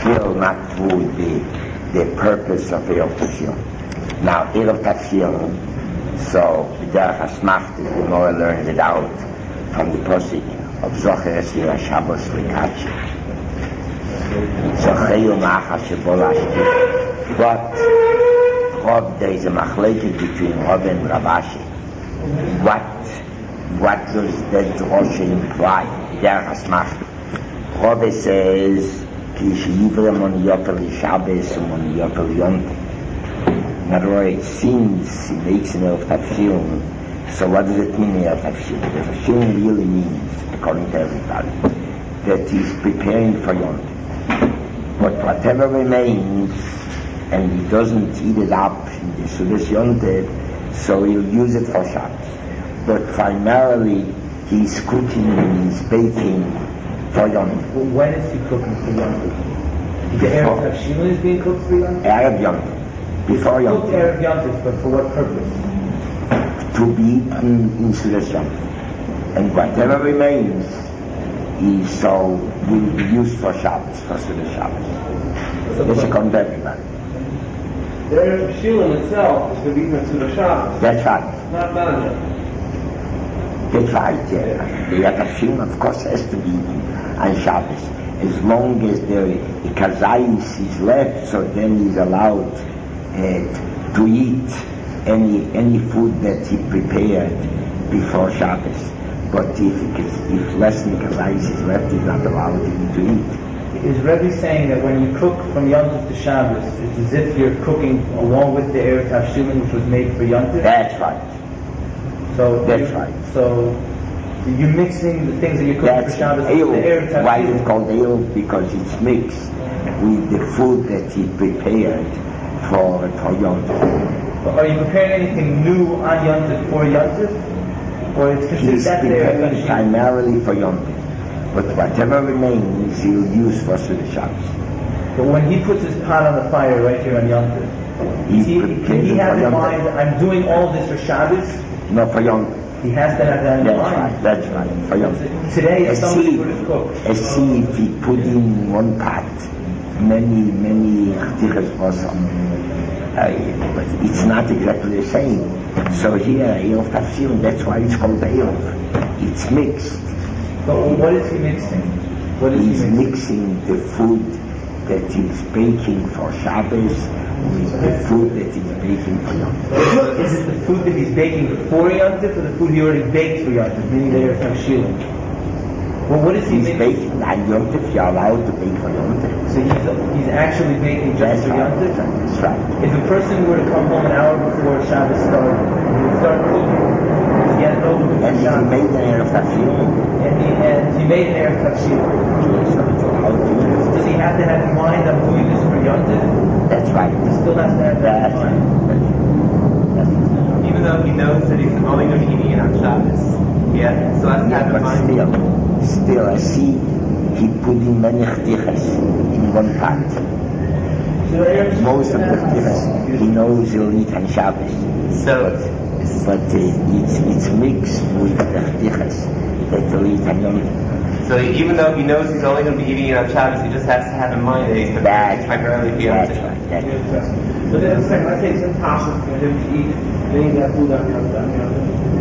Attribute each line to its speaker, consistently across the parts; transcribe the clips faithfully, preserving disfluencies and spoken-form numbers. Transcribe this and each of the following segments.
Speaker 1: still not through the, the purpose of Erev Tafshilin. Now, Erev Tafshilin, so the Derech HaSmach, the Gemara learns it out from the Posik of Zocher Esir HaShabbos Lekachi. Zocheyu Ma'acha Shebol Ashti. But, Rob, there is a machlekes between Rob and Rav Ashi. What, what does that Rosh imply? Derech HaSmach. Rob says, Ki Sheyivre Mon Yopel Shabbos Mon Yopel Yontif. In other words, since he makes an Erev Tafshilin, so what does it mean Erev Tafshilin? Erev Tafshilin really means, according to everybody, that he's preparing for Yontif. But whatever remains, and he doesn't eat it up in the Sudas Yontif, so he'll use it for Shabbos. But primarily, he's cooking and he's baking for Yontif.
Speaker 2: Well, when is he cooking for Yontif? The Erev Tafshilin is being cooked for Yontif?
Speaker 1: Erev Yontif. Before Yom
Speaker 2: Tov. Erev Yontif, but for what purpose?
Speaker 1: To be eaten in Sudas Yontif. And whatever remains is so will be used for Shabbos, for Sudas Shabbos. This should come to everybody.
Speaker 3: The Erev Tafshilin itself is to be eaten in Sudas Shabbos.
Speaker 1: That's right.
Speaker 3: Not done yet.
Speaker 1: That's right, yeah. The Erev Tafshilin, of course, has to be eaten on Shabbos. As long as the, the kazayis is left, so then he's allowed Uh, to eat any any food that he prepared before Shabbos. But if if less than kazayis is left, he's not allowed to eat.
Speaker 2: Is Rebbe saying that when you cook from Yom Tov to Shabbos, it's as if you're cooking along with the Erev Tafshilin, which was made for Yom Tov?
Speaker 1: That's right.
Speaker 2: So
Speaker 1: that's right.
Speaker 2: So you're mixing the things that you're cooking
Speaker 1: that's
Speaker 2: for Shabbos
Speaker 1: ale.
Speaker 2: with the Erev Tafshilin.
Speaker 1: Why is it called ale? Because it's mixed with the food that he prepared for for Yom Tov.
Speaker 2: But are you preparing anything new on Yom Tov for Yom Tov? Or it's
Speaker 1: He's preparing primarily for Yom Tov. But whatever remains, he'll use for Sudas Shabbos.
Speaker 2: But when he puts his pot on the fire right here on Yom Tov, he, can he have in mind, I'm doing all this for Shabbos?
Speaker 1: No, for Yom Tov.
Speaker 2: He has to have that in
Speaker 1: that's
Speaker 2: mind.
Speaker 1: Right, that's right, for Yom Tov.
Speaker 2: Today, if somebody would have cooked.
Speaker 1: A sieve, he put in one pot many, many chtichas basar. Uh, but it's not exactly the same. So here, Erev Tafshilin, that's why it's called Erev. It's mixed.
Speaker 2: But what is he mixing? What is
Speaker 1: he's
Speaker 2: he
Speaker 1: mixing? mixing the food that he's baking for Shabbos with the food that he's baking for Yom Tov.
Speaker 2: Is it the food that he's baking for Yom Tov or the food he already baked for Yom Tov, meaning the Erev Tafshilin? Well, what is he
Speaker 1: he's
Speaker 2: making?
Speaker 1: baking on Yom Tov, you're allowed to bake for Yom Tov.
Speaker 2: So he's, he's actually baking just
Speaker 1: that's
Speaker 2: for Yom Tov?
Speaker 1: That's right.
Speaker 2: If a person were to come home an hour before Shabbos started, he would start cooking, he had it over before
Speaker 1: and
Speaker 2: Shabbos.
Speaker 1: And he made an Erev Tafshilin.
Speaker 2: And he, and he made an Erev Tafshilin. Does he have to have in mind, I'm doing this for Yom Tov?
Speaker 1: That's right.
Speaker 2: He still has to have that in mind.
Speaker 1: That's right.
Speaker 4: Even though he knows that he's only going to be eating it on Shabbos. Yeah, so that's
Speaker 1: yeah,
Speaker 4: but
Speaker 1: still, still, I see he put in many chtichas in one pot. Most of the chtichas he knows he'll eat on Shabbos.
Speaker 4: So,
Speaker 1: but, but uh, it's it's mixed with the chtichas that he'll eat on Yom Tov.
Speaker 4: So even though he knows he's only going to be eating it on Shabbos, he just has to have in mind that he's going to eat primarily for Yom Tov.
Speaker 1: That's right.
Speaker 3: So then, let's say it's impossible for him to eat any of that food on Yom Tov.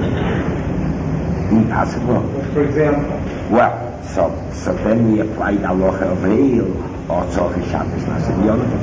Speaker 1: Impossible.
Speaker 3: For example.
Speaker 1: Well, so so then we apply the halacha of Eil or Tzorchei Shabbos Nasa Yom Tov.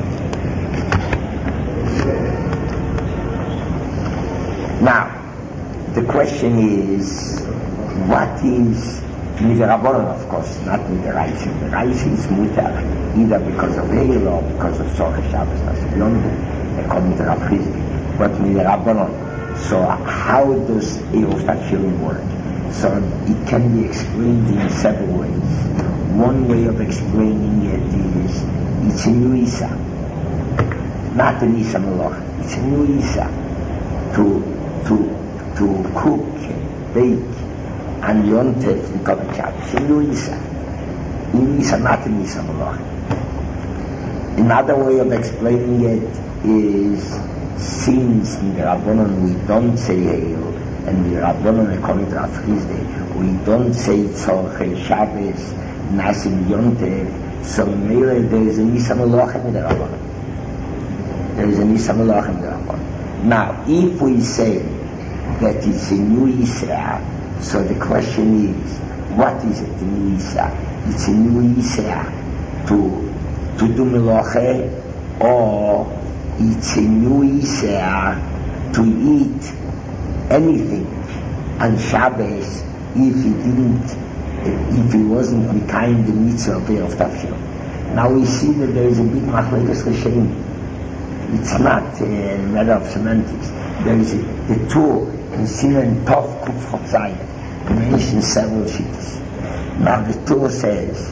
Speaker 1: Now, the question is, what is Midrabanan, of course, not Midaraisi. Midaraisi is mutar, either because of Eil or because of Tzorchei Shabbos Nasa Yom Tov, according to Rav Chizki. But Midrabanan. So how does Erev Tafshilin work? So it can be explained in several ways. One way of explaining it is it's a new Isa, not an Isa Malach. It's a new Isa to to to cook, bake, and Yom Tov and Kovach Shabbos. It's a new Isa. New Isa, not an Isa Malach. Another way of explaining it is since in the Rabbanon we don't say Eil, and the Rabbanon according to Rav Chizki, we don't say Tzorchei Shabbos, Nasim Yom Tov, So Mele, there is a Nisa Malachim in the Rabbanon. There is a Nisa Malachim in the Rabbanon. Now, if we say that it's a new Yisra, so the question is, what is it, the new Yisra? It's a new Yisra to, to do Melacha, or it's a new Yisra to eat anything on Shabbos if he didn't, if he wasn't Mikayim the mitzvah of Erev Tafshil. Now we see that there is a big machlekes Rishonim. It's not a matter of semantics. There is a, the two in Sinan Tov Kuf Chaf Zayin mentions several shittas. Now the two says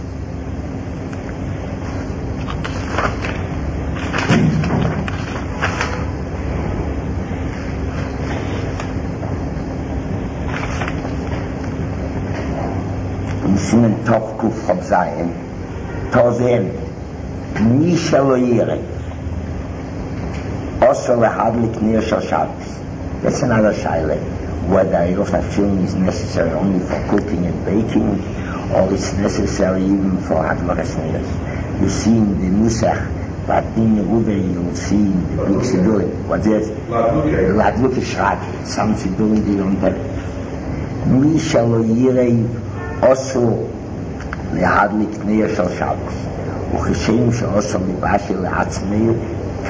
Speaker 1: in Sinan Tov Kuf Chaf Zayin Tozen Mi Shelo Yireh also lahadlik near Shabbos. That's another shaila. Whether Erev Tafshil is necessary only for cooking and baking, or it's necessary even for hadlakas neiros. You see in the Nusach, but in the Ruve you'll see in the big Siddurim. What's that? Ladluke Shrak. Some Siddurim they don't have. Mi shalo yirei also lahadlik near Shabbos. Uchishem she also libashil le'atzmei. In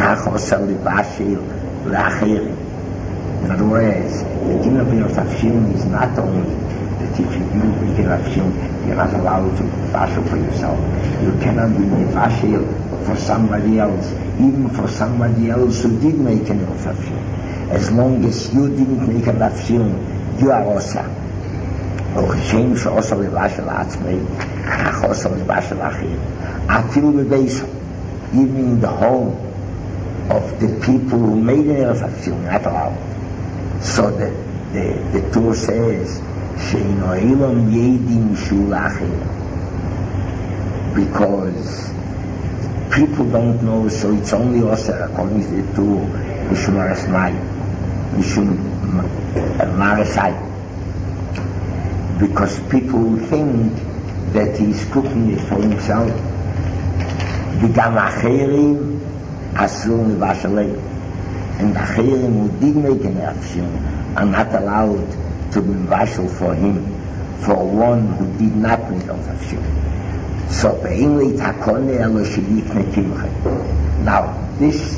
Speaker 1: other words, the din of Erev Tafshil is not only that if you do Erev Tafshil, you're not allowed to be Vashel for yourself. You cannot be Vashel for somebody else, even for somebody else who did make an Erev Tafshil. As long as you didn't make an Erev Tafshil, you are Osa. Ochishem she'osa levashel atzmei, kach osa levashel achir. Afilu bebeisa, even in the home of the people who made an Erev Tafshil, not allowed. So the, the, the Torah says, She'ino Elam Yedim Shul Achir. Because people don't know, so it's only Osir, according to the Torah, Mishum Arasmai, Mishum Marasai. Because people think that he's cooking it for himself. V'gam Achirim Asur Levashalei, and the Achirim who did make an Erev Tafshil are not allowed to be Vashel for him, for one who did not make an Erev Tafshil. So Be'imli Takone Elo Shelikne Kimche. Now this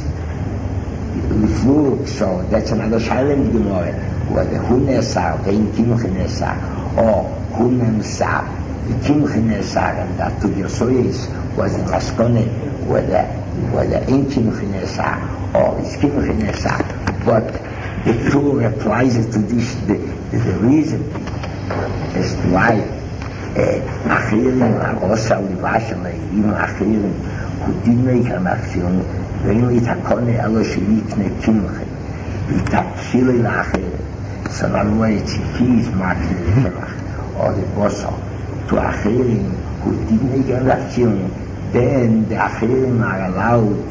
Speaker 1: Lifluk, so that's another Shalem Gemara, whether Hu Nesar, Ve'im Kimche Nesar, or Hu Nemsar, the Kimche Nesar, and that to the Yosoyes was in Maskone, whether whether in Kimche Nesar or it's Kimche Nesar, but the Torah applies it to this, the, the, the reason as to why Achirim Arosa Livashalei, even Achirim who did make an action, Ve'imli Takone Elo Shelikne Kimche, V'Tafshilei La'Achirim. So in other words, if he is marking the Kelach or the Bosa to Achirim who did make an action, then the Achirim are allowed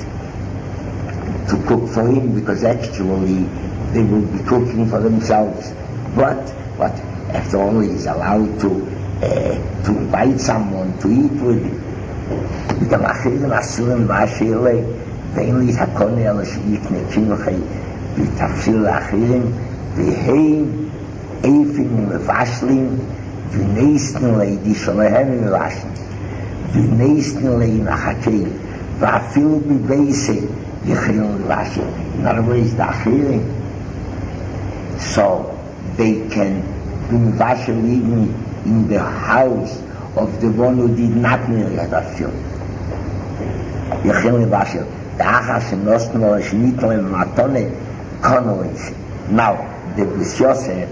Speaker 1: to cook for him, because actually they will be cooking for themselves. But, but after all, he is allowed to uh, to invite someone to eat with him. The Achirim Asurim Vashilei, Ve'imli Takone Elo Shelikne Kimche, V'Tafshil Achirim, V'Heim Eifim Mevashlim, V'Neistin Leidi Shalehem Mevashlim, V'Neistin Leidi Nachakei, V'Afilu B'Beisei Yechilin Mevashlim. In other words, the Achirim, so they can be Mevashlim even in the house of the one who did not make a Tafshil. Yechilin Mevashlim. The Achas and Nostim or Shnitel and Matone Konois. Now, the Bris Yosef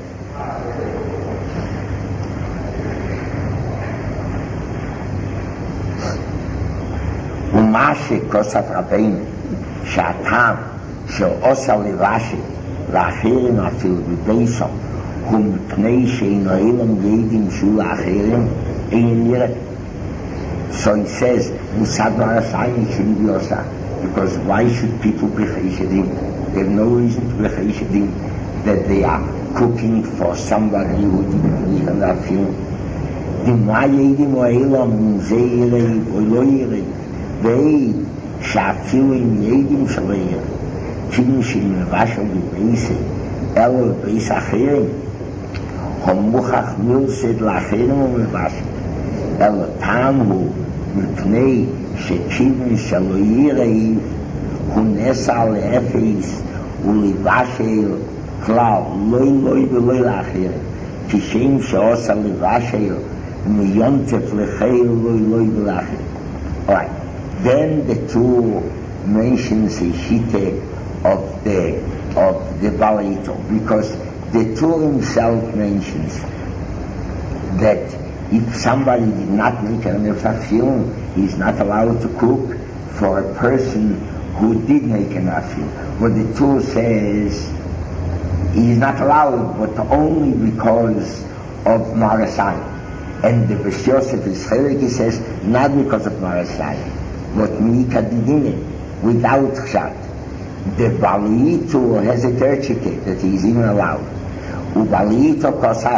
Speaker 1: Umashi Kosaf Rabbeinu Shatam She'osa Levashi L'Achirim Afil B'Beisam Hum Pnei She'ino Elam Yedim Shul L'Achirim Ein Yiret. So he says Musad Marasayim shouldn't be Osa, because why should people be Cheshedim? They have no reason to be Cheshedim that they are cooking for somebody who didn't make an Afil. דמה ידים או אילום, אם זה יראה או לא יראה, ואי שאפילו אם ידים שלא יראה, כאילו שמבשל בבייסה, אלו בבייס אחרים, המוכח מילסד לאחרים ומבשל, אלו טעם הוא מפני שכיוון שלא יראה, הוא נסע לאפס ולבשל כלל, לא אלוהי ולא לאחרים, כשם שעושה לבשל מיונטף לחיל לא אלוהי ולאחרים. Alright, then the two mentions the shite of the of the Balaito, because the two himself mentions that if somebody did not make an afil, he is not allowed to cook for a person who did make an afil. But the two says he is not allowed, but only because of Marasai. And the Beis Yosef is Chelik, he says, not because of Marasai, but Mika Didine, without Kshat. The Baliito has a certificate that he is even allowed. ובליטו כוסף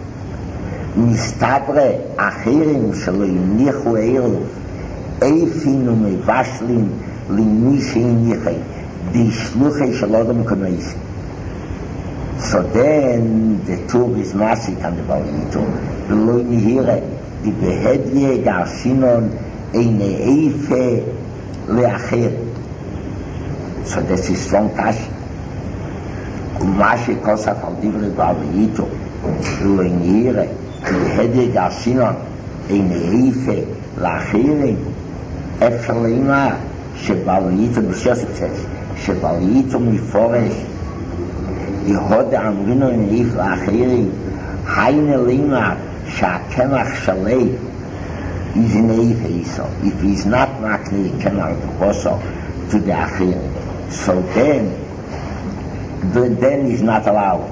Speaker 1: מסתברא אחרים שלא יניחו ערב איפין ומבשלים למי שהניחי די שלוחי של אדם כמייסי. So then the two is massik on the Baliito ולא נהירה די בהדיה גרסינון אינה איפה לאחר. So that's a strong cash. ומה שכוסף על דברי בליטו ולא נהירה בהדיה גרסינון אינה איפה לאחרים, אפשר למה שבליטו בשוסף שבליטו מפורש יהודה אמרינו אין איפה לאחרים, היינה למה שהקמח שלי is in איפה איסו. If he's not מקנה קמח דחוסו to the אחרים, so then then he's not allowed.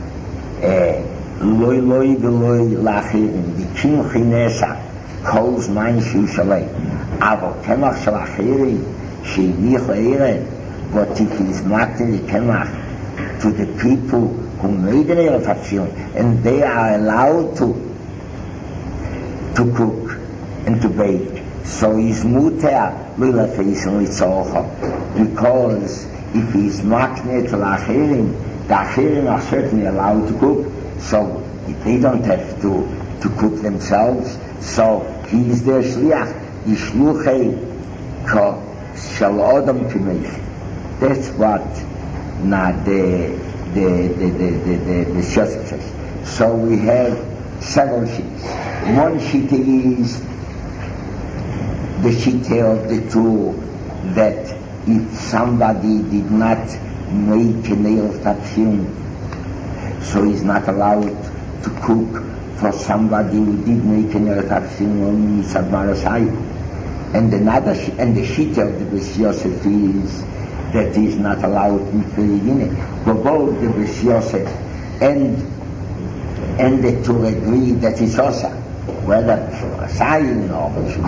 Speaker 1: לוי לוי ולוי לאחרים, דקים חינסה כל זמן שהוא שלי, אבל קמח של אחרים שהניחו ערב, but if he's מקנה קמח to the people who made an Erev Hafil, and they are allowed to to cook and to bake. So he's muter lilafeis and litzorcha, because if he's makne to l'acherim, the acherim are certainly allowed to cook, so they don't have to to cook themselves. So he is their shliach, yishluchei ka shel adam k'meich. That's what Now the the the the the the, the says. So we have several sheets. One sheet is the sheet of the two that if somebody did not make a nail of tafshim, so he's not allowed to cook for somebody who did make a nail of tafshim on Sadmarasai. And another sh- and the sheet of the Beis Yosef is that he is not allowed to be but both the Beis Yosef and and the two agree that it's also whether for a sign or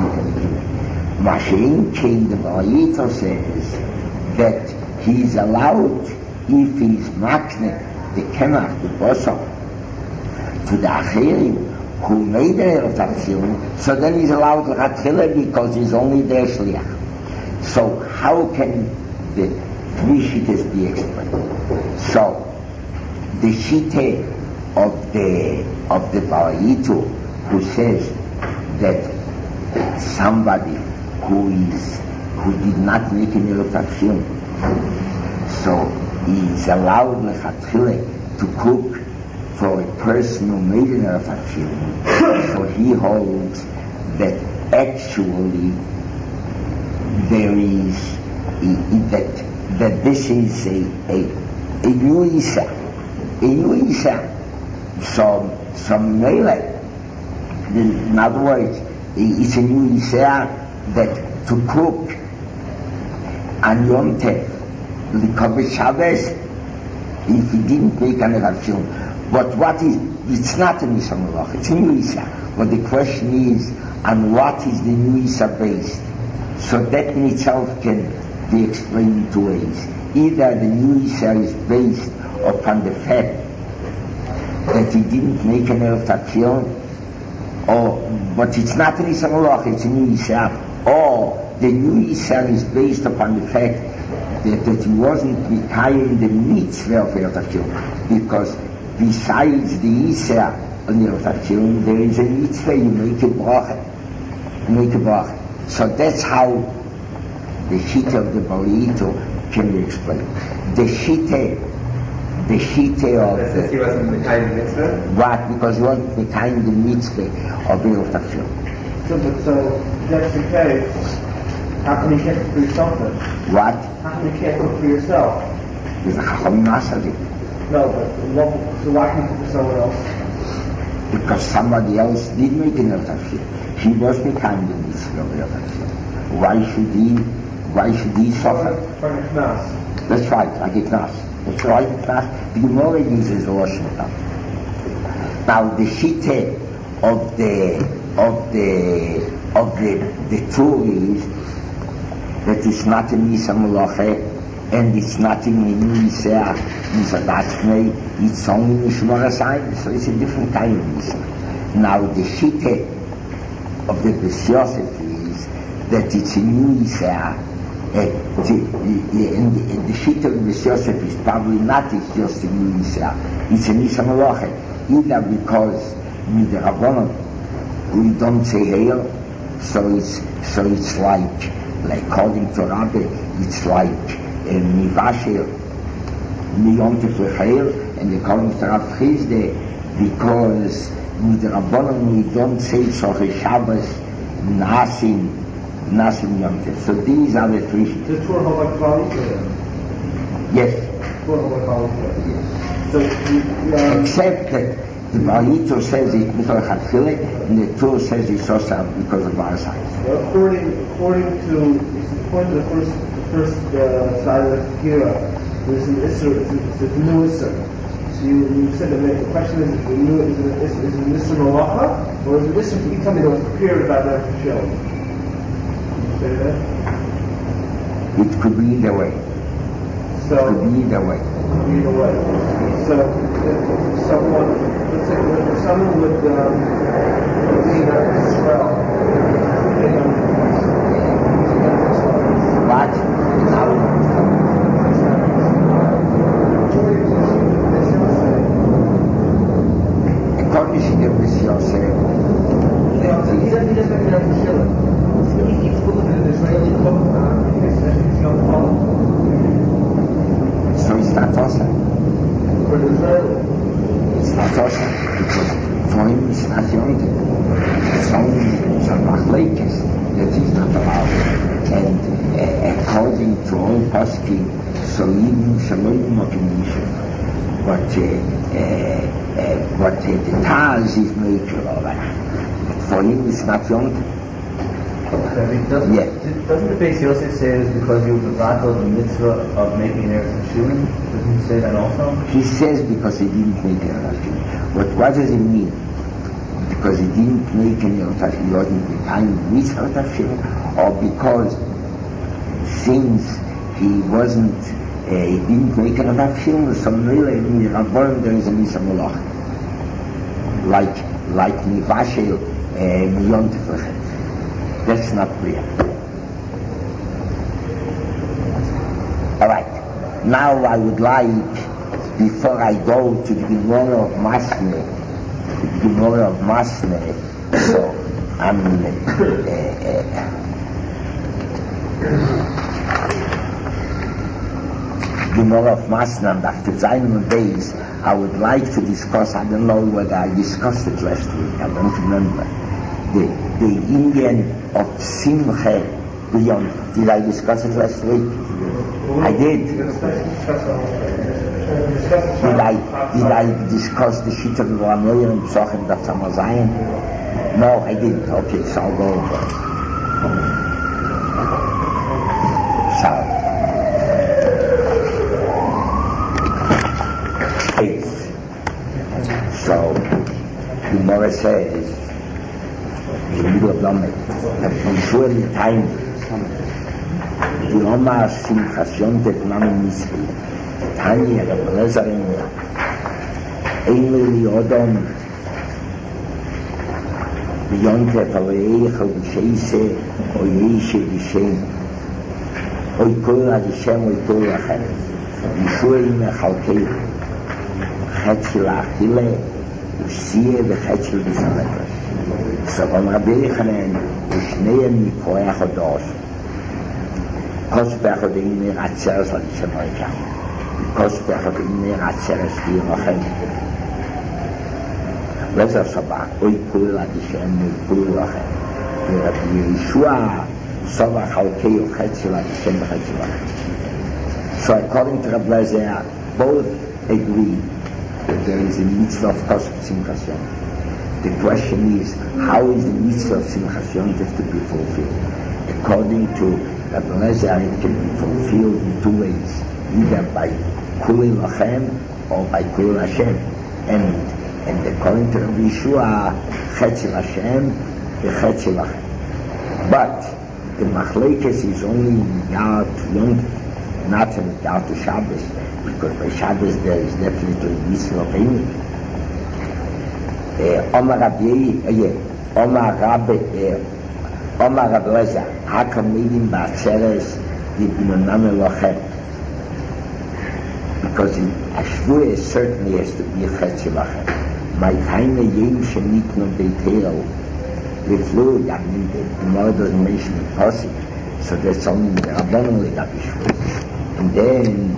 Speaker 1: Mashin King the Balaito says that he is allowed if he is makne the kemach the bosom to the achirim who made the Erev Tafshil, so then he's allowed to Hatchila because he's only their shliach. So how can the three shitas be explained? So the shita of the of the Balaito who says that somebody who is who did not make an Erev Tafshil, so he is allowed lechatchila to cook for a person who made an Erev Tafshil. So he holds that actually there is that that this is a a a new Isa, a new Isa, some some mele. In other words, it's a new Isa that to cook on Yom Tov, the Kodesh Shabbos, if he didn't make an Erev. But what is? It's not a Isa Malach. It's a new Isa. But the question is, on what is the new Isa based? So that in itself can be explained in two ways. Either the new Isa is based upon the fact that he didn't make an Erev Tafshil, or, but it's not an Yisra Malach, it's a new Yisra. Or the new Yisra is based upon the fact that, that he wasn't Mikayim the mitzvah of Eretz HaShilum, because besides the Yisra on Eretz HaShilum, there is a mitzvah, you make a bracha. You make a bracha. So that's how the Shita of the Barito can be explained. The Shita, the Shita of the...
Speaker 4: he wasn't the kind of mitzvah?
Speaker 1: What? Because he wasn't the kind of mitzvah of Eretz HaShilum.
Speaker 3: So, but so, if that's the case, how come you can't cook for yourself then?
Speaker 1: What?
Speaker 3: How come you can't cook for yourself?
Speaker 1: Because the Chachamim asked it.
Speaker 3: No, but what, so why can you cook for someone else?
Speaker 1: Because somebody else did make an Eretz HaShilum. He was the kind of mitzvah of Eretz HaShilum. Why should he, why should he suffer?
Speaker 3: For a knas.
Speaker 1: That's right, like a knas. That's right, a knas. The Gemara uses the Rosh Hashanah. Now the Shita of the, of the, of the, the Torah is that it's not in Yisra Malacha, and it's not in Yisra Yisra, it's only in Yisra Asayim, so it's a different kind of Yisra. Now the Shita of the Beis Yosef is that it's a new Yisra, uh, the, the, and the, the Shita of the Beis Yosef is probably not, it's just a new Yisra, it's a Yisra Malacha, either because with the Rabbanon we don't say Heil, so it's, so it's like, like according to Rabbi, it's like Mivashir, Miyontif Lechail, and according to Rav Chizde, because with the Rabbanon we don't say Soche Shabbos, Nasim, Nasim Yontif. So these are the three.
Speaker 3: The Torah hold like Klal
Speaker 1: Yes.
Speaker 3: Torah hold like Klal
Speaker 1: Yes.
Speaker 3: So, um,
Speaker 1: except that the Barito says it because of Chafile, and the Torah says it's also because of our side.
Speaker 3: according, according to, according to the first, the first uh, side of the Kira, there's an Isser, it's a, it's a new Isser. So you, you said that the question is, is it new, is it, is, is it an Isser Malacha, or is it Isser, you tell me that was prepared about that for show? Can you say that?
Speaker 1: It could be either way.
Speaker 3: So,
Speaker 1: It could be either way.
Speaker 3: either way. So, if someone, let's say, if someone would, um, be in Israel,
Speaker 1: What? According to the Beis Yosef, so it's not awesome. It's not awesome because for him it's not young. It's only some machlekes that is not allowed. And uh, according to all poskim, so even shalom mokinisha, but uh, uh, uh, but uh, the Taz is maker all right. But for him it's not young.
Speaker 2: Doesn't,
Speaker 1: Yeah.
Speaker 2: doesn't the Beis Yosef say it's because you forgot the mitzvah of making Eretz HaShilum? Doesn't he say that also?
Speaker 1: He says because he didn't make an Eretz. But what does it mean? Because he didn't make any Eretz, he wasn't the time with Eretz, or because since he wasn't, uh, he didn't make an Eretz, so really in the Rabbanim there is a Yisra Malach, like like Mivashel Miyontif Lechet. That's not clear. All right. Now I would like, before I go to the Gemara of Masne, the Gemara of Masne, so I'm uh, uh, Gemara of Masne, and after Zayin days, I would like to discuss, I don't know whether I discussed it last week, I don't remember, the, the Indian of Simcha beyond. Did I discuss it last week? I did. Did I did I discuss the sheet of the Ramoyer and Psachim Daf Samazayin? No, I didn't. Okay, so I'll go over it. So, so the Gemara says, in the middle of Lamed, that from sure the time, the Omar Simchas Yontet Nami Nisri, Tanya, the Belezarim, Eili Odom, beyond the Paleich of Sheise or Yeshe Bishem or Kula Bishem or Kula Chem Yishuim Echalkei Chetchil Achille Ushie Vechetchil Bishamekra so on Rabbi Yechanan Ushneem Nikoach Odosh Kospech Odeim Ratzeres Ladishem Oikach Kospech Odeim Ratzeres Dirochem Lezer Sabah, Oy Kul Adishem, Oy Kul Lachem. Rabbi Yeshua, Sabah Chalkei Chetzel Adishem Chetzel Lachem. So according to Rabbi Lezer, both agree that there is a mitzvah of Kosov Simchas Yom. The question is, how is the mitzvah of Simchas Yom to be fulfilled? According to Rabbi Lezer, it can be fulfilled in two ways, either by Kul Lachem or by Kul Hashem. And And according to Rabbi Yeshua, Chetzel Hashem, Chetzel Lachem. But the Machlekes is only in Yad Yom, not in Yad to Shabbos, because by Shabbos there is definitely mitzvah of Einik. Omar Rabbi, yeah, Omar Rabbi, Omar Rabbi Lezer, Hakam Midim Ba'atzeres Yibnoname Lachem. Because in Ashvua certainly has to be Chetzel Lachem. My time a yem shenit no betel the flood I mean the mother doesn't mention it possible so there's only the Rabbanon Legabishvu and then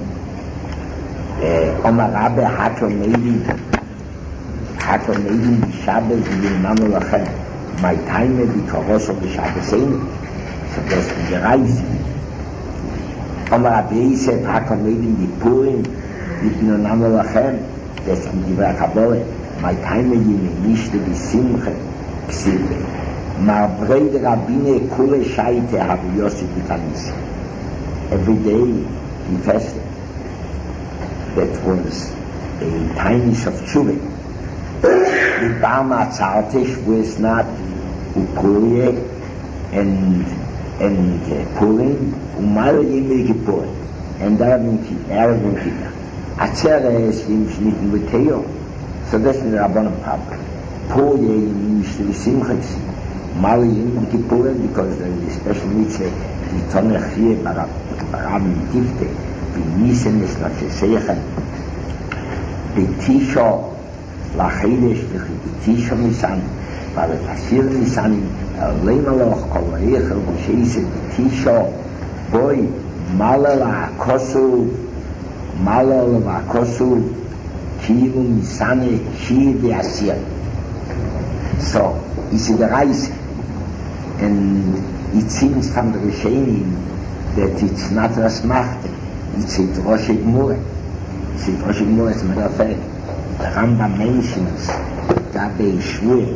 Speaker 1: Omar Rabbi Hakel Meidi Hakel Meidi B'Shabbos Yinam Lachem my time a B'Karos of B'Shabbos Eini so there's the Reise Omar Rabbi said Hakel Meidi B'Purim Yinam Lachem there's the Divrei Kabbalah my time in the Mishnah be Simcha Ksive ma Brei de Rabbine Kule Shaite Habu Yosef B'Tanisi every day he fasted that was a tinish of Tshuva the Bama Tzartish was not Ukuriye and and Purim Umar Yimri Kippur and Arabin Kita Atzeres Vim Shnitten V'Teo. So that's the Rabbanon problem. Poor ye means to be simchas. Mali in Kippurim because there is a special mitzvah. The Tonech here, Barabim Tifte, the Nisan is not a Seichen. The Tisha, Lachidesh, the Tisha Nisan, but the Tasir Nisan, Leimaloch, Kolmariechel, Sheise, the Tisha, Boy, Malala Kosu, Malala Kosu, Kiru Misane Shir de Asir. So, it's the Reise. And it seems from the Rishonim that it's not Rasmachte, it's a Rosh Gmura. It's a Rosh Gmura, as a matter of fact. The Rambam mentions Gabe Shvur.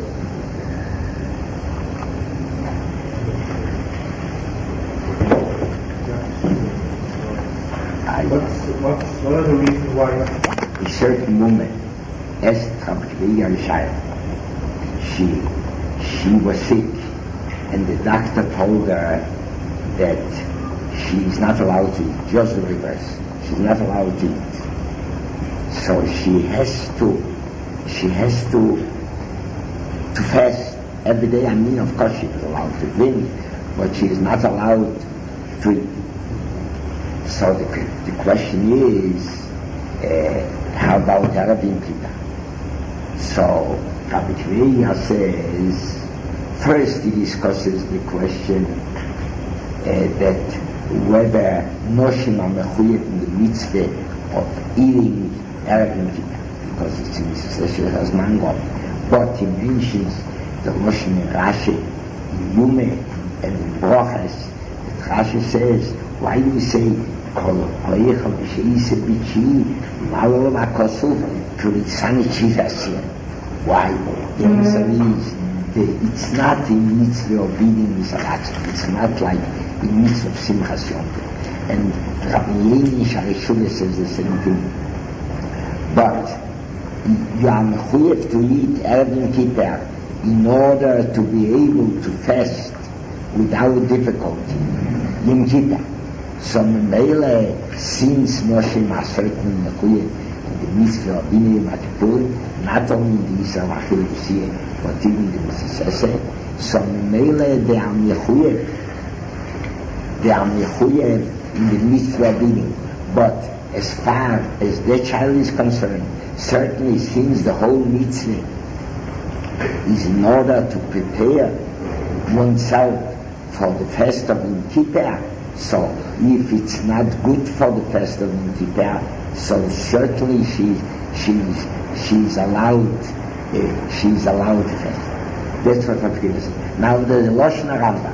Speaker 3: What's, what are the reasons why?
Speaker 1: A certain woman asked Rabbi Yishai. She, she was sick, and the doctor told her that she is not allowed to eat, just the reverse. She's not allowed to eat. So she has to, she has to, to fast every day. I mean, of course, she is allowed to drink, but she is not allowed to eat. So the, the question is, uh, how about Arabin Kita? So Rabbi Kiveya says, first he discusses the question uh, that whether Noshim are mechuyev in the mitzvah of eating Arabin Kita, because it's in succession as mango. But he mentions the Noshim in Rashi, in Yume, and in Brochas. Rashi says, why do you say Kol Hoyechel B'Sheise B'Chi Malol V'Kosuf Kulitzani Chivasir? Why? The answer is that it's not in mitzvah of eating Misaratzah. It's not like in mitzvah of Simchas Yom. And Rabbi Yeni Sharishule says the same thing. But you are mechuyev to eat Erev Kippur in order to be able to fast without difficulty. Yom Kippur. So Mele, since Moshe are certainly mechuyev in mitzvah of Bini Matipur, not only the Yisrael Achil Yisrael, but even the Mitzvah. So Mele they are mechuyev, they are mechuyev in the mitzvah of Bini. But as far as their child is concerned, certainly since the whole mitzvah is in order to prepare oneself for the fest of Yom Kippur, so if it's not good for the fest of Yom Kippur, so certainly she she's she's allowed uh, she's allowed to fast. That's what I'm going to say. Now the Lashon Rambam.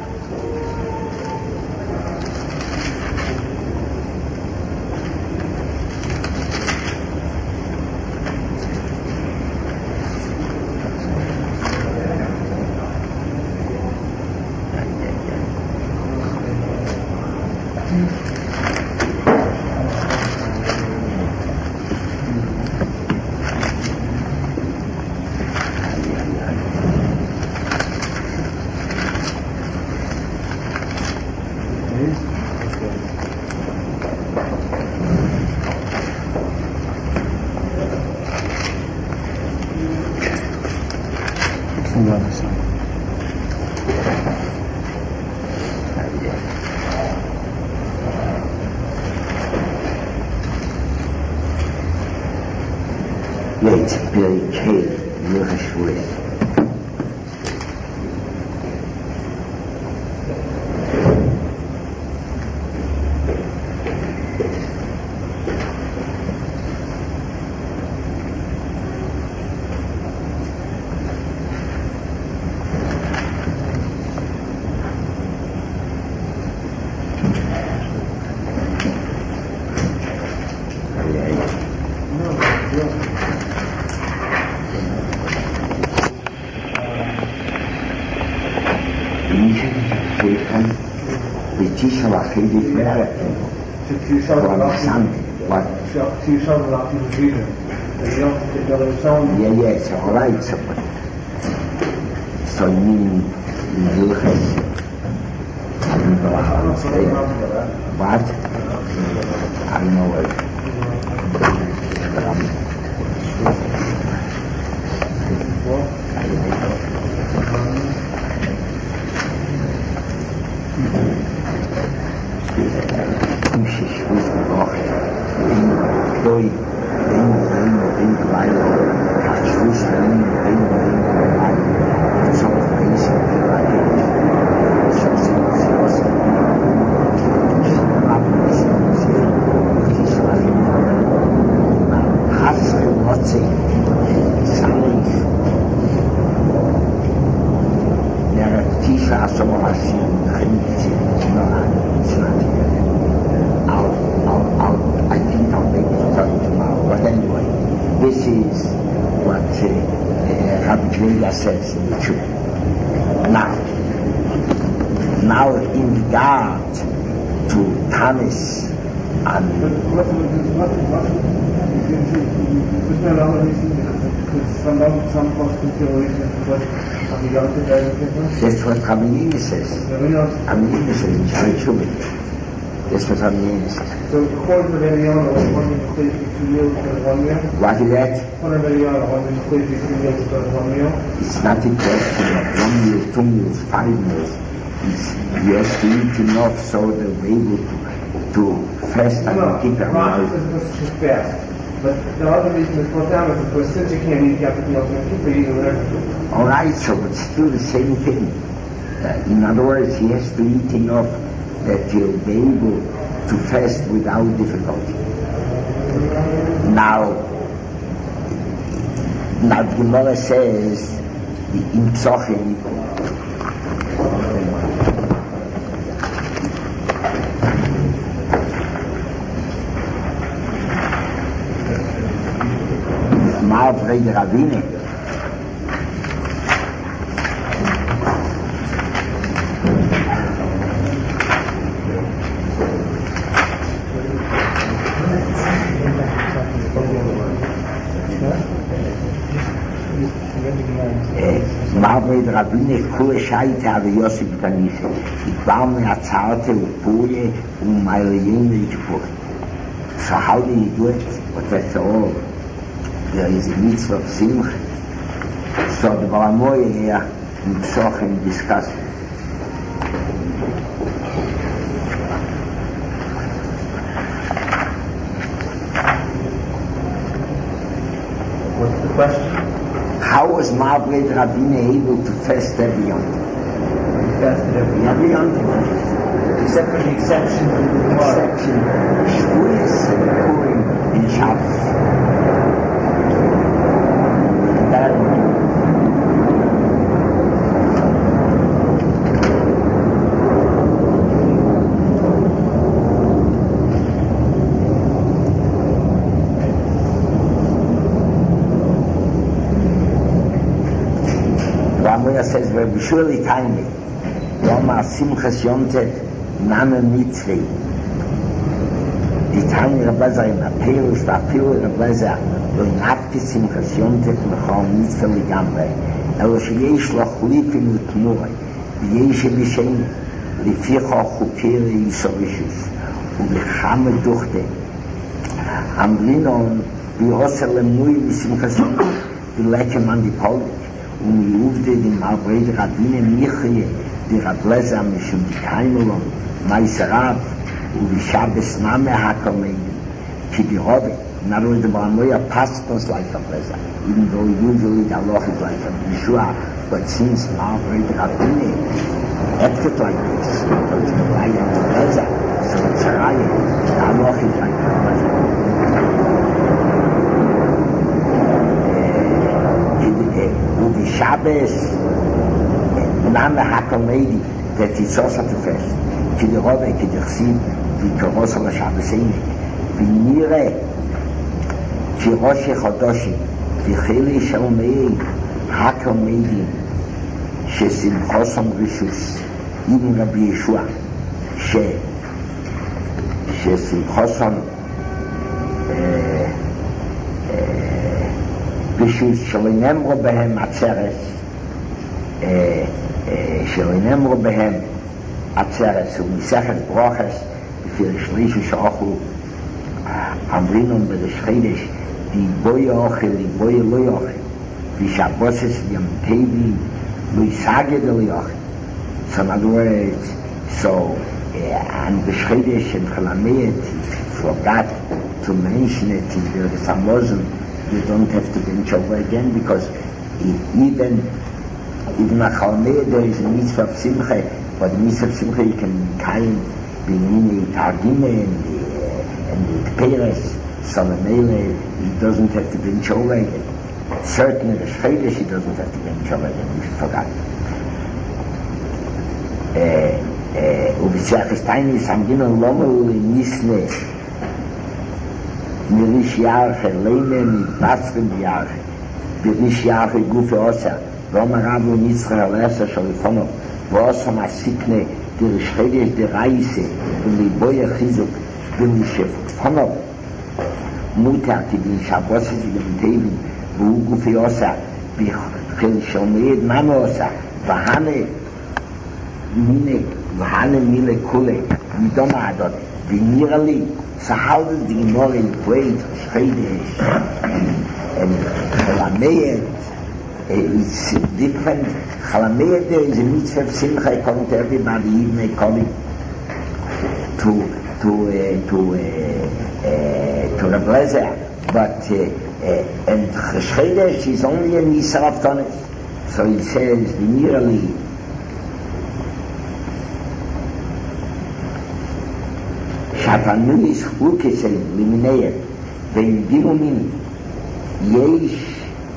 Speaker 1: Jetzt bin ich hier, nur geschwuert. What?
Speaker 3: So you show a lot of people's vision. You don't think that it's shown.
Speaker 1: Yeah, yeah, it's all right. So, so you mean in Hilchas? What? I don't know what. Says in the truth. Now, now in regard to Thomas and
Speaker 3: what what what
Speaker 1: that's what Rabbi Yini says. Rabbi Yini says in Shari Chubin. That's what Rabbi Yini says.
Speaker 3: So according to Rabbi Yoni, one means two meals for one meal.
Speaker 1: What is that?
Speaker 3: According to Rabbi Yoni, one means two meals for one meal.
Speaker 1: It's not a question of one meal, two meals, five meals. It's you have to eat enough so that we're able to, to fast and
Speaker 3: no,
Speaker 1: keep it
Speaker 3: alive. No, is supposed to fast. But the other reason is brought down is because since you can't eat, you have to be able to keep it, eat whatever.
Speaker 1: All right, so it's still the same thing. Uh, in other words, he has to eat enough that he'll be able to fast without difficulty. Now, now the Gemara says, in Tzochim, Ma'avrei de Ravine, Ma'avrei de Ravine, Kule Shaite Ave Yosef Tanife, Ikbar me Atzarte Upuye, Umayre Yeme Yichpur. So how do you do it? But that's all. there is a mitzvah of simcha. So the Balamoy here in Psochim discuss it.
Speaker 2: What's the question?
Speaker 1: How was Marbred Rabbeinu able to fast every Yom?
Speaker 2: He fasted every year.
Speaker 1: Every Yom.
Speaker 2: Except for the exception of the Gemara.
Speaker 1: Exception, Shavuos and Purim and Shabbos. That Ramoya says, "We're surely timely. Roma Simchas Yontet Name Mitzvah." Die Tanya Rabbezer in Apelus, Apelus Rabbezer, lo in Apti Simchas Yontet Mechal Mitzvah Ligamre. Elo sheyesh lo chulipim l'tmurei, v'yesh b'shem l'ficha chukere yisorishus, u'b'chame duchte. Amrinon v'yoser lemnui v'simchas Yontet v'lekem an die Polik. Und Juvde, die Marbred Rabbine Michie, die Rablezer Mishum die Kaimelon, Meiserav, und die Shabbos Name Hakomeni, ki die Rove. In other words, the Balamoya passed us like Rablezer, even though usually the Allah is like a Yeshua, but since Marbred Rabbine acted like this, so it's like a Rablezer, so it's a Raya, the Allah is like Rablezer. The Shabbos Name HaKomedi that is also to fast. Ki the Rove, ki the Chsid, ki Koros al Shabbos Eine, vi Nire, ki Rosh Chodoshim, vi Chili Shalmei HaKomedi, she Simchosom Rishus, even Rabbi Yeshua, she she Simchosom Rishus, שלא נאמרו בהם עצרס, שלא נאמרו בהם עצרס, ומסכת ברוכס, לפי השלישי שאוכלו, אמרינון בדשחידש, די בוי אוכל, די בוי לא יאכל, ושבוסס ים טייבי, לא יסגד לא יאכל. So in other words, so, and Beschredish and Chalameet forgot to mention it in the Samozim. You don't have to bench over again because even even a Chalameet there is a mitzvah of Simcha, but the mitzvah of Simcha you can kind be in the Targime and the and the Peres, Salamele, he doesn't have to bench over again. Certainly the Beschredish he doesn't have to bench over again, you forgot. ובצריך סטייני סמגינו לא מעולי ניסנה מריש ירחה לימה מתבצרים בירחה בריש ירחה גופי עושה ואומר רבו נצחה הלסה שלפונו ועושה מסיקנה דריש חדש דרייסה וליבוי החיזוק ולשפונו מותר כדי שבוסס ימתיבים והוא גופי עושה בחיל שלמייד מה עושה והנה Mine, Vahane Mile Kule, Midoma Adon, Vinirali, so how does the Gemara equate Shchedesh and Chalameet? It's different. Chalameet there is a mitzvah of Simcha according to everybody, even according to to uh, to uh, uh, to Reb Lezer, but uh, uh, and Shchedesh is only a Nisa of Tonis. So he says Vinirali. שהתלמיד חוקסים למיניהם והגיעו מן יש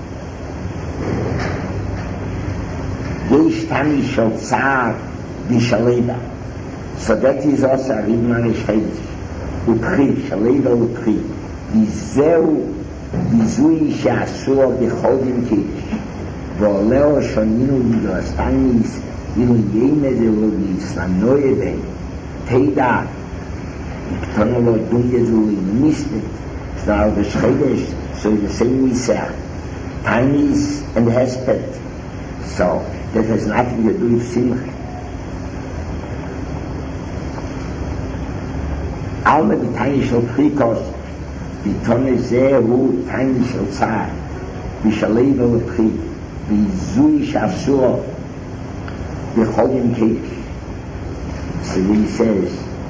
Speaker 1: יש תמי של צער בשלידה so that is also a ריבמן השחדש ופחי, שלידה ופחי וזהו ביזוי שאסור בחודים קיש ועולהו שנינו לגרסטייניס אילו יימד אלו ביסלנוי בן תדע Tonolo Dungezu missed it. Now the Shchedesh, so the same we say, Tainis and Hesped. So that has nothing to do with Simcha. Alma the Tiny shall Krikos, ביטון זה הוא טייני של צער, בשלב הלפחי, ביזוי שאסור בכל יום קדש. So he says,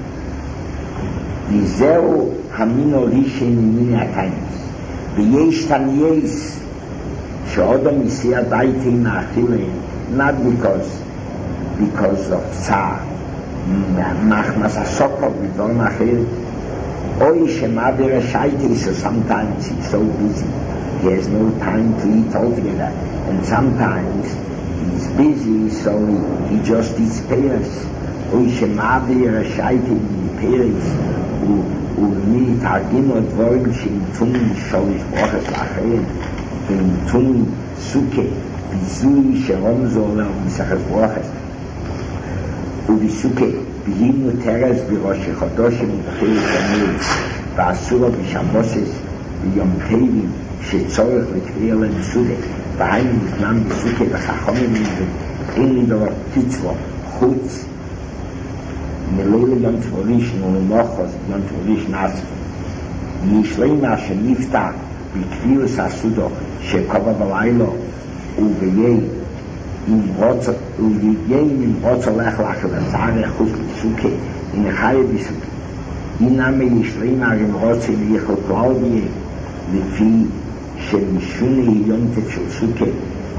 Speaker 1: וזהו המין הראשון ממין הטייניס. ויש טייניס שאודם יסיע דייטי מאכילים, not because, because of צער, מחמס הסוקו בדברים אחרים, Oy Shemaber Shaiti, so sometimes he's so busy, he has no time to eat altogether, and sometimes he's busy, so he, he just eats pears. Oy Shemaber Shaiti, pears, ומי תרגינו דברים שנתון שולש ברוכס לאחרים, ונתון סוכה, ביזוי שרומזו עולה ומסכת ברוכס. ובסוכה, בהינו טרס בראש חודשים ובחיל שמיר, ואסורו בשבוסס ביום טייבים שצורך לקריא להם סודה, והיינו בזמן בסוכה וחכמים אין לי דבר תצבו, חוץ מלילה יום תבורישן ולמוחוז יום תבורישן עצמו. ישלמה שנפתח בקביעוס הסודו שקובה בלילו וביי אם רוצה, וביין אם רוצה לך לך לצער חוץ בסוכה, אם חי בסוכה. אינם ישלמה אם רוצה ליכל כלל ביי, לפי שמשונה יונטת של סוכה,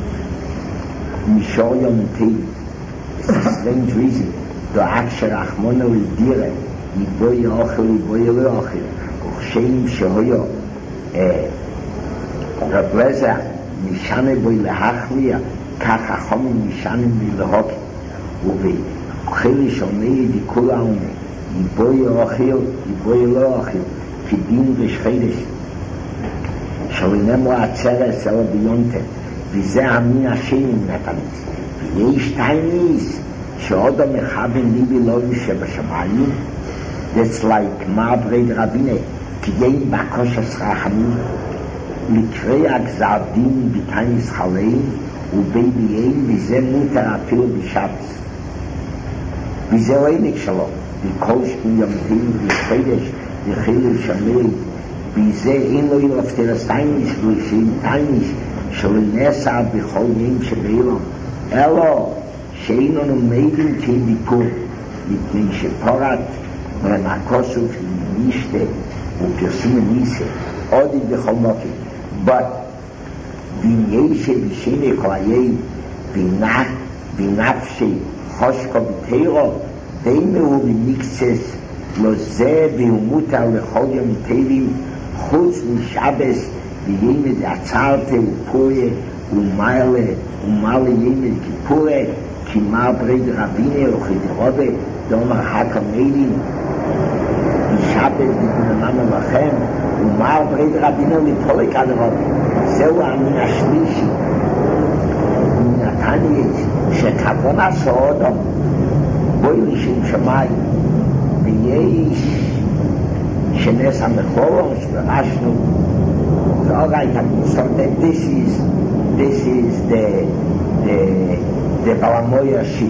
Speaker 1: משור יונטים. It's a strange reason. דואג שרחמונו לדירה, יבואי אוכל, יבואי לא אוכל, וכשאים שהויו רב לזר משנה בוי להחמיא, כך החומים משנה בוי להוקי, ובחילי שומעי דיקול העומי, יבואי אוכל, יבואי לא אוכל, כדין ושחדש, שלנמו עצרס אלו ביונטה, וזה המין השני נתניס, ויש טייניס, שעוד המכוון ליבי לא שבשמיים, that's like מעברי רבינה, תגיין בקושס רחמים, לקרוא הגזר דין בטייניס חלאים, וביביין, וזה מותר אפילו בשבס. וזה לא עמק שלו, וכל שני יומתים וחדש, וחיל שמי, וזה אין לו ילפטרס טייניס, ושאין טייניס, שלא נסע בכל יום שבאילון. אלו, שאין לנו מיידים כביקור, מפני שפורת ומקוסו ומשתה ופרסום ניסה, עוד בכל מוקר. but בניישה בשני כלאי בנפשי חושקו בתירו, דיימו במקצס לא זה והוא מותר לכל יום טייבים חוץ משבס וימד עצרתה ופוריה ומעלה ומעלה ימד כפוריה כי מה ברד רבינה וכדרובה דומר חכה מילים בשבס בגנננו לכם ומה ברד רבינה לפולק הדרובה. זהו המין השלישי מן התניאס שכוון עשו אדם בוי לשם שמיים ויש שנס המחורון שברשנו. so all right, so that this is this is the the the Balamoya sheet.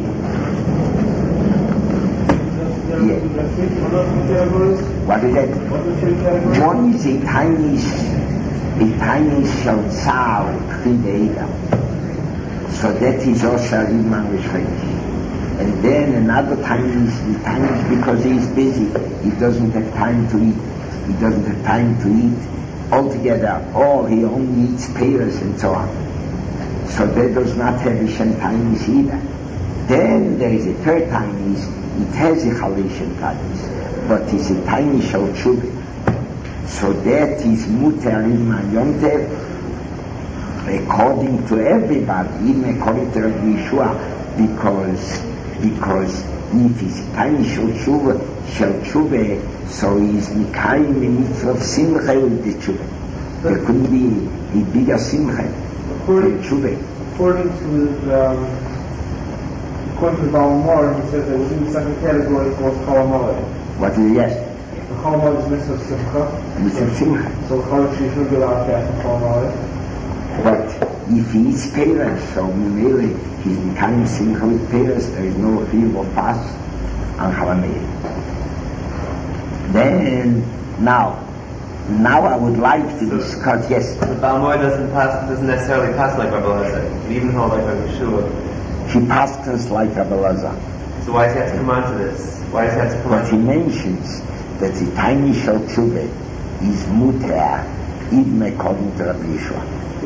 Speaker 1: Yeah. What is that? One is a tiny a tiny shell sour creator. So that is also Iman Rishayim. And then another tiny is the tiny because he is busy. He doesn't have time to eat. He doesn't have time to eat altogether, or he only eats pears and so on. So that does not have a Shem Tainis either. Then there is a third Tainis, it has a Chalishem Tainis, but it's a tiny Shal Tshuva. So that is Mutar Iman Yomtev, according to everybody, even according to Rabbi Yeshua, because, because if it's a tiny Shal Tshuva, Shal Tshuva, so he's Mikayim the mitzvah of Simcha with the Tshuva. There couldn't be a bigger Simcha
Speaker 3: According, according to um, according to Balamor, he says that within the second category it was Kalamala.
Speaker 1: What is it? Yes.
Speaker 3: The Kalamala is mitzvah of Simcha.
Speaker 1: Mitzvah of Simcha.
Speaker 3: So Chalav she should be allowed to fast from Kalamala.
Speaker 1: But if he eats pears, so really he's becoming Simcha with pears, there is no fear of fast and Chalameir. Then, now, Now I would like to discuss, yes.
Speaker 4: The Balmoy doesn't pass, doesn't necessarily pass like Rabbi Elazar. He even hold like Rabbi Yeshua.
Speaker 1: He passed us like Rabbi Elazar.
Speaker 4: So why does he have to come on to this? Why does he have to come on
Speaker 1: But
Speaker 4: to
Speaker 1: he
Speaker 4: this?
Speaker 1: mentions that the tiny shel tshuva is muter even according to Rabbi Yeshua.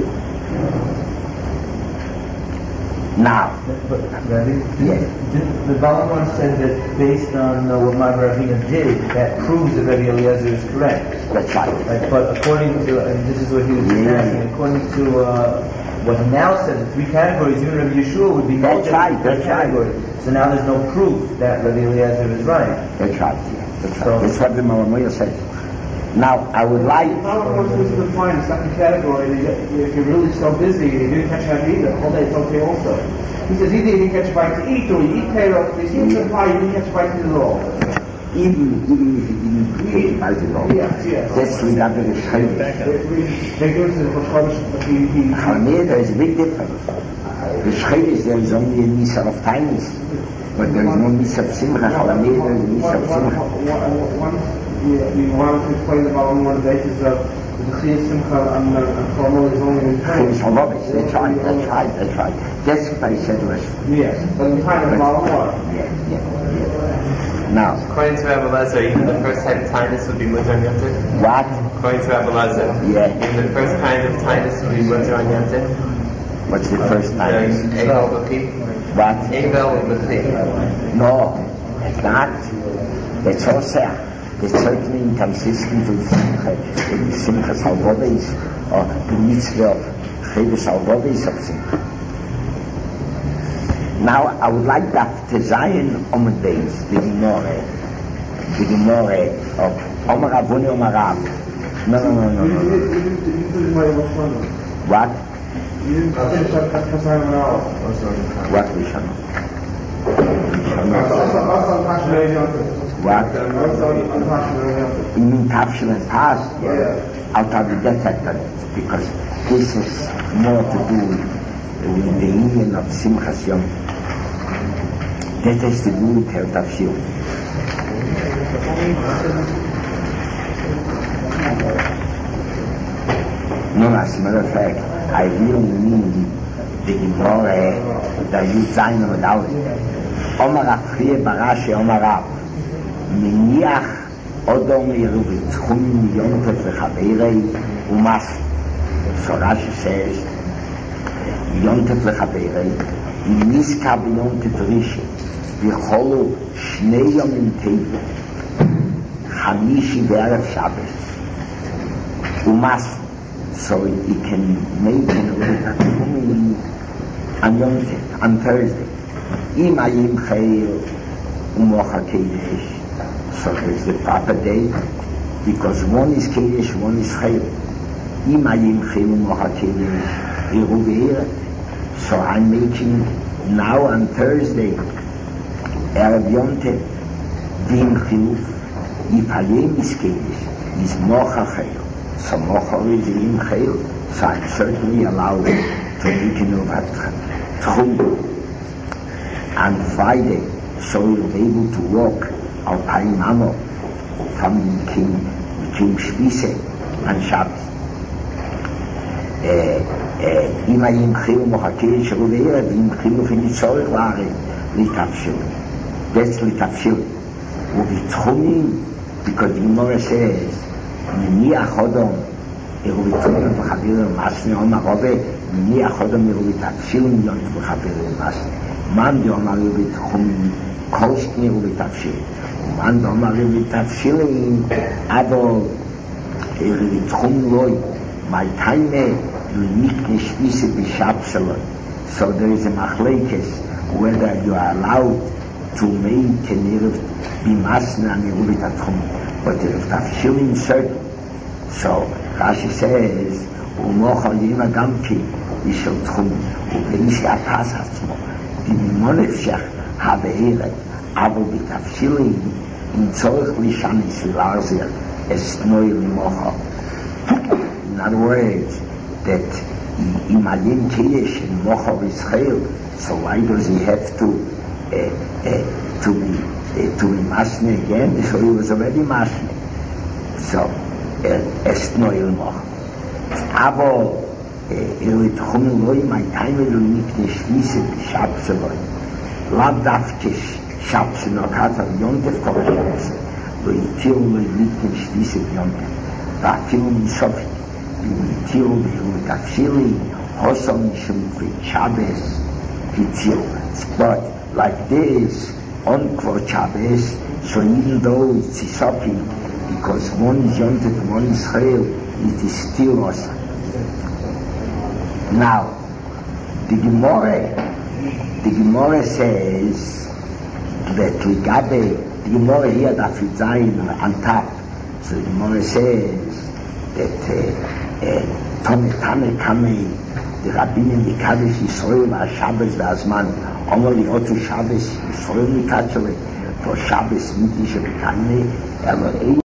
Speaker 1: Now,
Speaker 2: But, Rabbi,
Speaker 1: yes.
Speaker 2: the, the Balmor said that based on uh, what my Ravina did, that proves that Rabbi Eliezer is correct.
Speaker 1: That's right.
Speaker 2: Right, but according to, and this is what he was
Speaker 1: Yeah.
Speaker 2: asking, according to uh, what he now says, the three categories, even Rabbi Yeshua would be more
Speaker 1: That's
Speaker 2: than
Speaker 1: right,
Speaker 2: the
Speaker 1: that's right.
Speaker 2: category. So now there's no proof that Rabbi Eliezer is right.
Speaker 1: That's right, yeah. That's right.
Speaker 2: So-
Speaker 1: That's what the Malamoya said. Now, I would like...
Speaker 3: If Balmor wants to define the second category, if you're really so busy, you didn't catch that either. All day it's okay also. He says either you didn't catch a bite to eat, or you eat Torah. They seem to imply you didn't catch a bite to eat at all.
Speaker 1: Even, even if you didn't take it out at all.
Speaker 3: Yes, yes.
Speaker 1: That's regarding the Shchayim.
Speaker 3: They give us the Chodesh, but he... he-
Speaker 1: However, there is a big difference. The Shchayim, there is only a Misa of Tainis, but there is no Misa of Simcha. However, there is a Misa of Simcha.
Speaker 3: One, you, you wanted to explain about on the basis of the Chiyah Simcha and Chol is only in
Speaker 1: Chayim
Speaker 3: Torah.
Speaker 1: Shalobis, that's right, that's right, that's right. That's what I said was.
Speaker 3: Yes, but in time of Balmor.
Speaker 1: Yeah, yeah, yeah. Now,
Speaker 4: According to Rabbi Elazar, even the first type of tinus would be mutter on Yom Tov.
Speaker 1: what?
Speaker 4: According to Rabbi Elazar,
Speaker 1: Yeah.
Speaker 4: even the first kind of tinus would be mutter on Yom Tov.
Speaker 1: What's the first time?
Speaker 4: The Evel B'chi.
Speaker 1: What?
Speaker 4: Evel B'chi.
Speaker 1: No, it's not. It's also, it's certainly inconsistent with Simcha, with the Simcha Salvodis, or the mitzvah of Chayv Salvodis of Simcha. Now, I would like that to Zion on the base, the Gemara, the Gemara of Omar Avuni Omar Rav. No, no, no, no,
Speaker 3: You
Speaker 1: no,
Speaker 3: didn't
Speaker 1: no.
Speaker 3: you didn't- you didn't finish my Rosh Hashanah.
Speaker 1: What?
Speaker 3: You didn't finish that Chassan an hour.
Speaker 1: What we shall know?
Speaker 3: Also, also on Tashmirai Yom Tov.
Speaker 1: What?
Speaker 3: Also on on Tashmirai Yom Tov.
Speaker 1: You mean Tafshil and Past?
Speaker 3: Yeah.
Speaker 1: I'll tell you that at it, because this is more to do with the union of Simchas Yom. That has to do with her Tafshil. No, as a matter of fact, I really mean the Gemara that you sign of without it. Omar Achriye Barashi Omar Rav Miniach Odom Yeruvit Tchumim Yontef Lechaberei Umas. So Rashi says Yontef Lechaberei Niska B'Yontef Rishi V'cholu Shnei Yomim Teivu Chamishi V'Erev Shabbos Umas. So he can make an Tchumim on Yontef, on Thursday. Imayim Chayil Umocha Kedesh. So it's the proper day, because one is Kedesh, one is Chayil. Imayim Chayil Umocha Kedesh Iruvir. So I'm making now on Thursday Erev Yontef Dim Chiluf. If Hayim is Kedesh, is Mocha Chayil. So Mocha is Im Chayil. So I'm certainly allowed to make an Uvat. On Friday, so you'll be able to walk al Paimamo from the King, the King Shvise on Shabbos. Ima Yim Chilu Mochakei Sheruvera, Yim Chilu Fin Yitzorich Lare, Litavshil. That's Litavshil. Uvitchumin, because the Gemara says, Miniach Hodom, Iruvitchumin V'chabir Masni Oma Rove, Miniach Hodom Iruvitavshil Yont V'chabir Masni. Man דאמר בתחום קושני ובתפשיל ומן דאמר בתפשילים אבל בתחום לוי my time you nicht geschwisse beschapseln. So there is a machlekes whether you are allowed to make an irv bimasna and irv but if tafshilim certain. So Rashi says umochal yima gamki ishel tchum ubeish atas hatzmo die Monefshach habe Ehre, aber die Tafshilim in Zorch Lishanis Larzer es Noir Mocha. In other words, that Imalim Kedesh and Mocha Israel, so why does he have to uh, uh, to be uh, to be Masne again? So he was already Masne. So er es neu machen. Aber er wird kommen, Leute, mein Timer und nicht nicht schließen, die Schabse wollen. Lab darf ich Schabse noch hat, aber Jontef kommt Schabse. Lo Yitiu lo nicht nicht schließen, Jontef. Da vielen ist so viel. Yitiu lo Tafili, Hossam Mishum Shabbos, Yitiu. But like this, on Kvot Shabbos, so even though it's Isafi, because one is Yontef, one is Chayil, it is still awesome. Now, the Gemara, the Gemara says that Ligabe, the Gemara here that we sign on top, so the Gemara says that Tome Tame Kame, the Rabbinim, the Kaddish, Yisrael, Shabbos, Vazman, only Otu Shabbos, Yisrael, Mikachele, for Shabbos, Midish, Bekane,